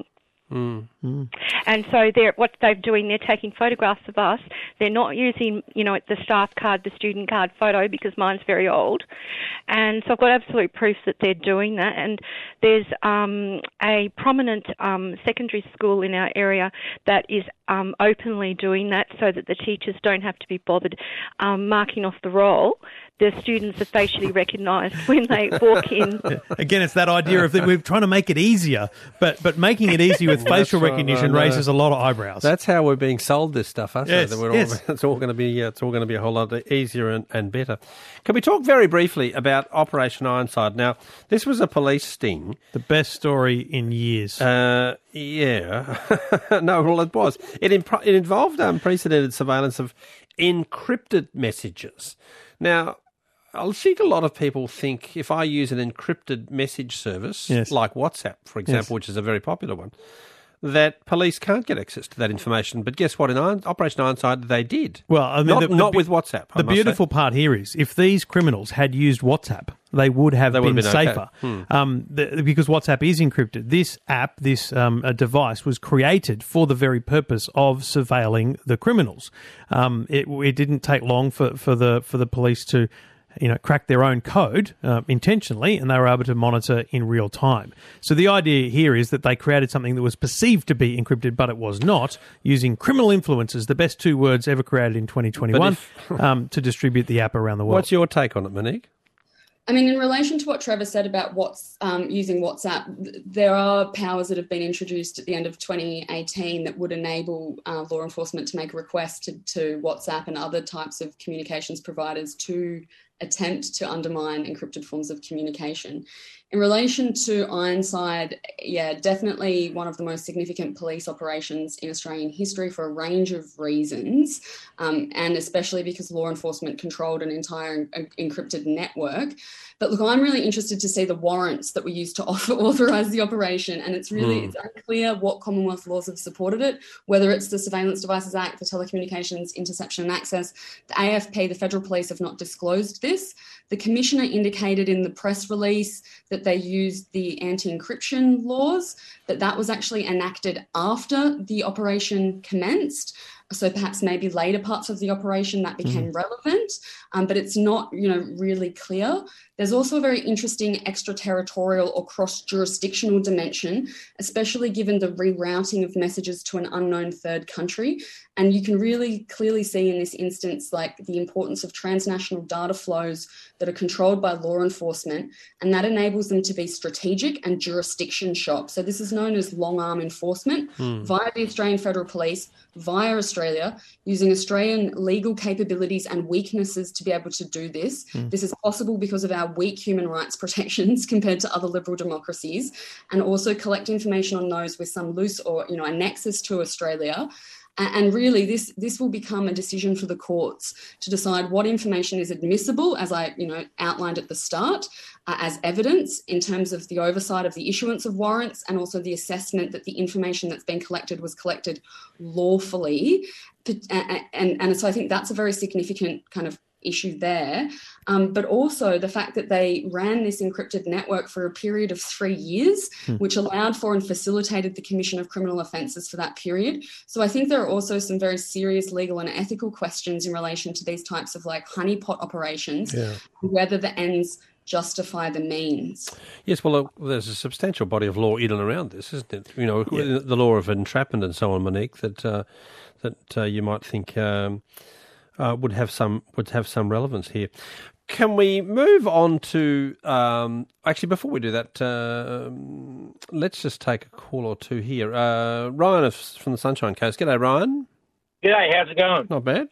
Mm. Mm. And so they're, what they're doing, they're taking photographs of us. They're not using, you know, the staff card, the student card photo, because mine's very old. And so I've got absolute proof that they're doing that. And there's um, a prominent um, secondary school in our area that is um, openly doing that so that the teachers don't have to be bothered um, marking off the roll. The students are facially recognised when they walk in. Again, it's that idea of that we're trying to make it easier, but but making it easy with facial right, recognition right, raises a lot of eyebrows. That's how we're being sold this stuff, huh? Yes, so that we're yes. all, it's all going to be uh, it's all going to be a whole lot easier and, and better. Can we talk very briefly about Operation Ironside? Now, this was a police sting. The best story in years. Uh, yeah, no, well, it was. It imp- it involved unprecedented surveillance of encrypted messages. Now, I think a lot of people think if I use an encrypted message service, yes. like WhatsApp, for example, yes. which is a very popular one, that police can't get access to that information. But guess what? In Iron, Operation Ironside, they did. Well, I mean, not, the, the, not with WhatsApp. The beautiful say. part here is if these criminals had used WhatsApp, they would have they been, been safer okay. hmm. um, the, because WhatsApp is encrypted. This app, this um, a device, was created for the very purpose of surveilling the criminals. Um, it, it didn't take long for, for the for the police to, you know, crack their own code uh, intentionally, and they were able to monitor in real time. So the idea here is that they created something that was perceived to be encrypted, but it was not, using criminal influences, the best two words ever created in twenty twenty-one, if, um, to distribute the app around the world. What's your take on it, Monique? I mean, in relation to what Trevor said about what's um, using WhatsApp, there are powers that have been introduced at the end of twenty eighteen that would enable uh, law enforcement to make a request to, to WhatsApp and other types of communications providers to attempt to undermine encrypted forms of communication. In relation to Ironside, yeah, definitely one of the most significant police operations in Australian history for a range of reasons, um, and especially because law enforcement controlled an entire en- encrypted network. But look, I'm really interested to see the warrants that were used to offer, authorise the operation, and it's really mm. it's unclear what Commonwealth laws have supported it, whether it's the Surveillance Devices Act, the Telecommunications Interception and Access, the A F P, the Federal Police have not disclosed this. The Commissioner indicated in the press release that they used the anti-encryption laws, but that was actually enacted after the operation commenced. So perhaps maybe later parts of the operation that became mm. relevant, um, but it's not, you know, really clear. There's also a very interesting extraterritorial or cross-jurisdictional dimension, especially given the rerouting of messages to an unknown third country. And you can really clearly see in this instance, like, the importance of transnational data flows that are controlled by law enforcement, and that enables them to be strategic and jurisdiction shop. So this is known as long arm enforcement mm. via the Australian Federal Police, via Australia, using Australian legal capabilities and weaknesses to be able to do this. Mm. This is possible because of our weak human rights protections compared to other liberal democracies, and also collect information on those with some loose or, you know, a nexus to Australia. And really, this this will become a decision for the courts to decide what information is admissible, as I you know outlined at the start, uh, as evidence in terms of the oversight of the issuance of warrants, and also the assessment that the information that's been collected was collected lawfully. And, and, and so I think that's a very significant kind of issue there, um, but also the fact that they ran this encrypted network for a period of three years, hmm. which allowed for and facilitated the commission of criminal offences for that period. So I think there are also some very serious legal and ethical questions in relation to these types of like honeypot operations, yeah. whether the ends justify the means. Yes, well, uh, there's a substantial body of law in and around this, isn't it? You know, yeah. the law of entrapment and so on, Monique, that uh, that uh, you might think Um, Uh, would have some would have some relevance here. Can we move on to um, actually before we do that? Uh, let's just take a call or two here. Uh, Ryan from the Sunshine Coast. G'day, Ryan. G'day. How's it going? Not bad.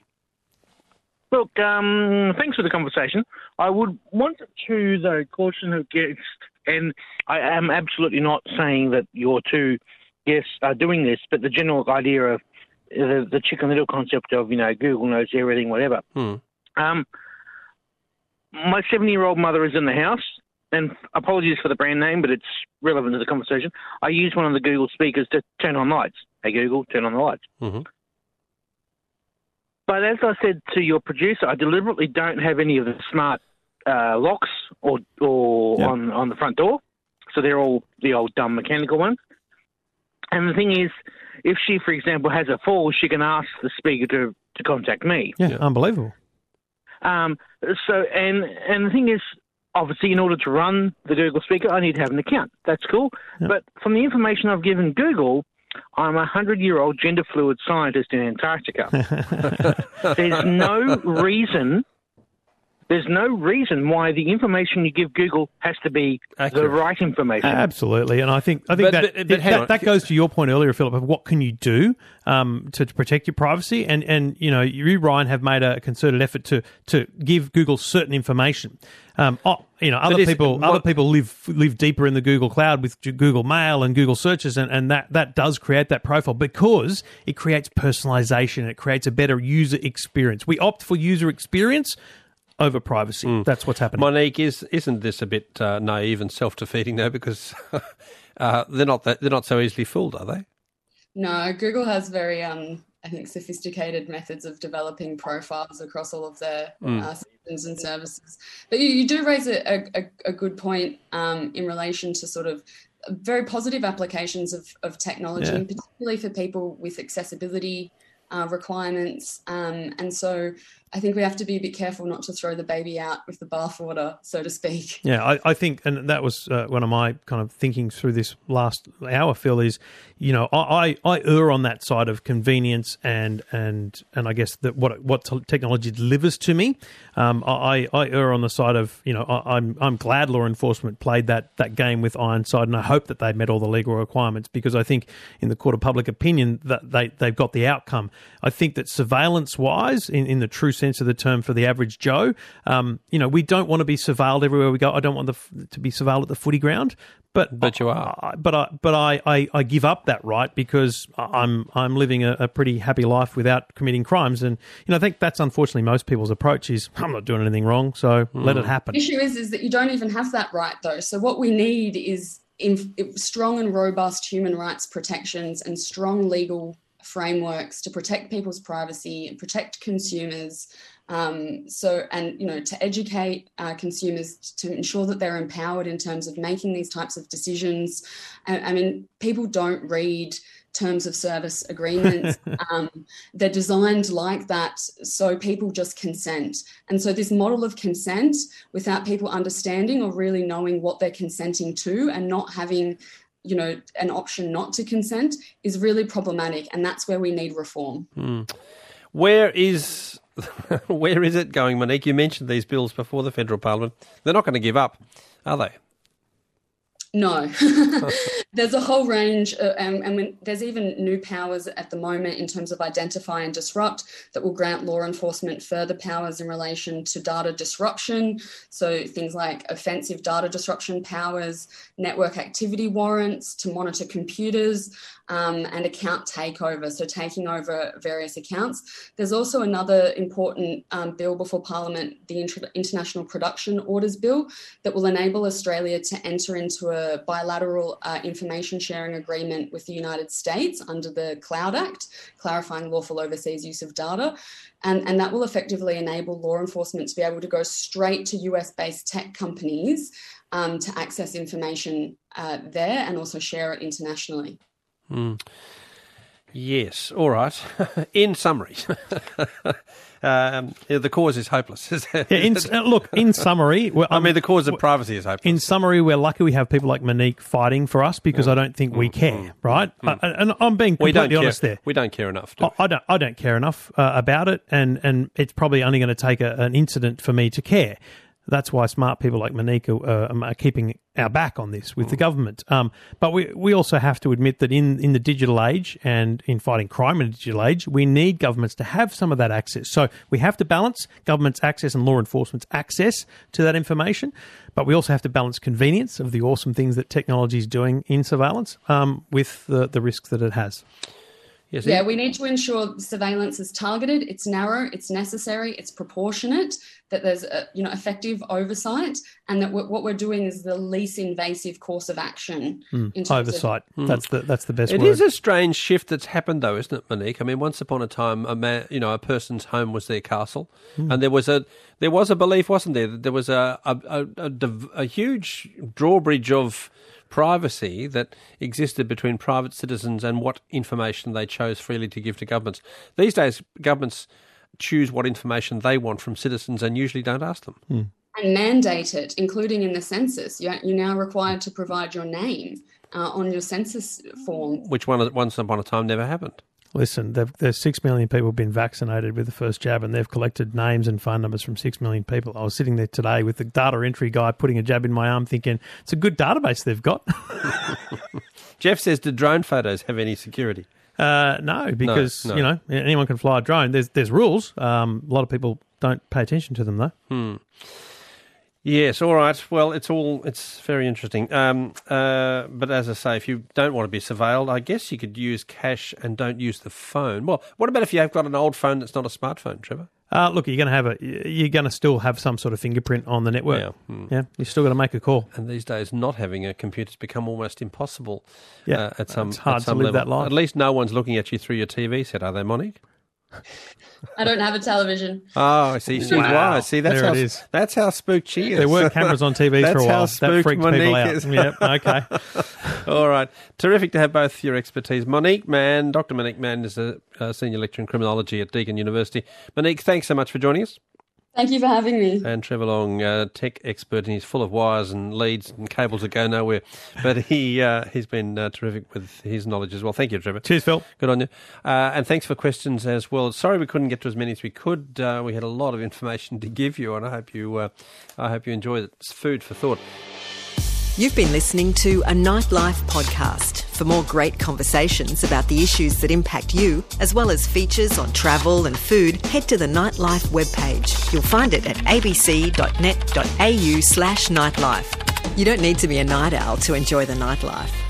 Look, um, thanks for the conversation. I would want to though caution against, and I am absolutely not saying that your two guests are doing this, but the general idea of The, the chicken little concept of, you know, Google knows everything, whatever. Hmm. Um, my seventy-year-old mother is in the house, and apologies for the brand name, but it's relevant to the conversation. I use one of the Google speakers to turn on lights. Hey, Google, turn on the lights. Mm-hmm. But as I said to your producer, I deliberately don't have any of the smart uh, locks or, or yep. on, on the front door. So they're all the old dumb mechanical ones. And the thing is, if she, for example, has a fall, she can ask the speaker to, to contact me. Yeah, yeah. Unbelievable. Um, so, and and the thing is, obviously, in order to run the Google speaker, I need to have an account. That's cool. Yeah. But from the information I've given Google, I'm a hundred-year-old gender-fluid scientist in Antarctica. There's no reason... There's no reason why the information you give Google has to be accurate. The right information. Absolutely, and I think I think but, that but, but that, that goes to your point earlier, Philip, of what can you do um, to, to protect your privacy, and and you know you, Ryan, have made a concerted effort to to give Google certain information. Um, oh, you know, other people what, other people live live deeper in the Google cloud with Google Mail and Google searches, and, and that that does create that profile because it creates personalization. It creates a better user experience. We opt for user experience over privacy. Mm. That's what's happening. Monique, is isn't this a bit uh, naive and self-defeating though? Because uh, they're not that, they're not so easily fooled, are they? No, Google has very, um, I think, sophisticated methods of developing profiles across all of their mm. uh, systems and services. But you, you do raise a, a, a good point um, in relation to sort of very positive applications of, of technology, yeah. particularly for people with accessibility uh, requirements. Um, and so I think we have to be a bit careful not to throw the baby out with the bathwater, so to speak. Yeah, I, I think, and that was uh, one of my kind of thinking through this last hour, Phil, is, you know, I, I, I err on that side of convenience and and and I guess that what what technology delivers to me. Um, I, I err on the side of, you know, I, I'm I'm glad law enforcement played that that game with Ironside, and I hope that they met all the legal requirements, because I think in the court of public opinion that they they've got the outcome. I think that surveillance wise, in, in the true sense of the term for the average Joe, um, you know, we don't want to be surveilled everywhere we go. I don't want the, to be surveilled at the footy ground, but but you are. I, but I but I, I, I give up that right because I'm I'm living a, a pretty happy life without committing crimes, and you know I think that's unfortunately most people's approach is I'm not doing anything wrong, so mm. let it happen. The issue is is that you don't even have that right though. So what we need is in, strong and robust human rights protections and strong legal frameworks to protect people's privacy and protect consumers. Um, so, and, you know, to educate uh, consumers to ensure that they're empowered in terms of making these types of decisions. I, I mean, people don't read terms of service agreements. um, they're designed like that so people just consent. And so this model of consent without people understanding or really knowing what they're consenting to and not having, you know, an option not to consent is really problematic, and that's where we need reform. Mm. Where is where is it going, Monique? You mentioned these bills before the federal parliament. They're not going to give up, are they? No. There's a whole range, uh, and, and when, there's even new powers at the moment in terms of identify and disrupt that will grant law enforcement further powers in relation to data disruption. So things like offensive data disruption powers, network activity warrants to monitor computers, um, and account takeover, so taking over various accounts. There's also another important um, bill before Parliament, the Inter- International Production Orders Bill, that will enable Australia to enter into a bilateral uh, information sharing agreement with the United States under the Cloud Act, clarifying lawful overseas use of data. And, and that will effectively enable law enforcement to be able to go straight to U S-based tech companies um, to access information uh, there and also share it internationally. Mm. Yes, all right. In summary, um, the cause is hopeless. yeah, in, look, in summary... Well, I mean, the cause of privacy is hopeless. In summary, we're lucky we have people like Monique fighting for us because mm. I don't think mm. we care, mm. right? Mm. I, and I'm being completely honest care. there. We don't care enough. Do I, I don't I don't care enough uh, about it, and, and it's probably only going to take a, an incident for me to care. That's why smart people like Monique are, uh, are keeping our back on this with mm. the government. Um, but we we also have to admit that in, in the digital age and in fighting crime in the digital age, we need governments to have some of that access. So we have to balance government's access and law enforcement's access to that information, but we also have to balance convenience of the awesome things that technology is doing in surveillance um, with the, the risks that it has. Yes, yeah, we need to ensure surveillance is targeted, it's narrow, it's necessary, it's proportionate, that there's a, you know, effective oversight, and that what we're doing is the least invasive course of action. Mm, in terms oversight. Of, mm. That's the that's the best it word. It is a strange shift that's happened, though, isn't it, Monique? I mean, once upon a time, a man, you know, a person's home was their castle, mm. and there was a there was a belief, wasn't there, that there was a a, a, a, a huge drawbridge of privacy that existed between private citizens and what information they chose freely to give to governments. These days, governments choose what information they want from citizens and usually don't ask them. Hmm. And mandate it, including in the census. You're, you're now required to provide your name uh, on your census form. Which one, once upon a time never happened. Listen, there's six million people been vaccinated with the first jab, and they've collected names and phone numbers from six million people. I was sitting there today with the data entry guy putting a jab in my arm thinking, it's a good database they've got. Jeff says, do drone photos have any security? Uh, no, because, no, no. you know, anyone can fly a drone. There's there's rules. Um, a lot of people don't pay attention to them, though. Hmm. Yes, all right. Well, it's all it's very interesting. Um, uh, but as I say, if you don't want to be surveilled, I guess you could use cash and don't use the phone. Well, what about if you have got an old phone that's not a smartphone, Trevor? Uh, look, you're going to have a you're going to still have some sort of fingerprint on the network. Yeah, hmm. yeah. You're still got to make a call. And these days, not having a computer's become almost impossible. Yeah, uh, at some it's hard at some to live level. that life. At least no one's looking at you through your T V set, are they, Monique? I don't have a television. Oh, I see. She's Wow. wise. See, that's There how it is. that's how spooked she is. There were cameras on T V for a That's while. how That spooked freaked Monique people out. is. Yeah, okay. All right. Terrific to have both your expertise. Monique Mann, Doctor Monique Mann is a, a senior lecturer in criminology at Deakin University. Monique, thanks so much for joining us. Thank you for having me. And Trevor Long, uh, tech expert, and he's full of wires and leads and cables that go nowhere. But he, uh, he's been uh, terrific with his knowledge as well. Thank you, Trevor. Cheers, Phil. Good on you. Uh, and thanks for questions as well. Sorry we couldn't get to as many as we could. Uh, we had a lot of information to give you, and I hope you, uh, I hope you enjoyed it. It's food for thought. You've been listening to a Nightlife podcast. For more great conversations about the issues that impact you, as well as features on travel and food, head to the Nightlife webpage. You'll find it at abc.net.au slash nightlife. You don't need to be a night owl to enjoy the nightlife.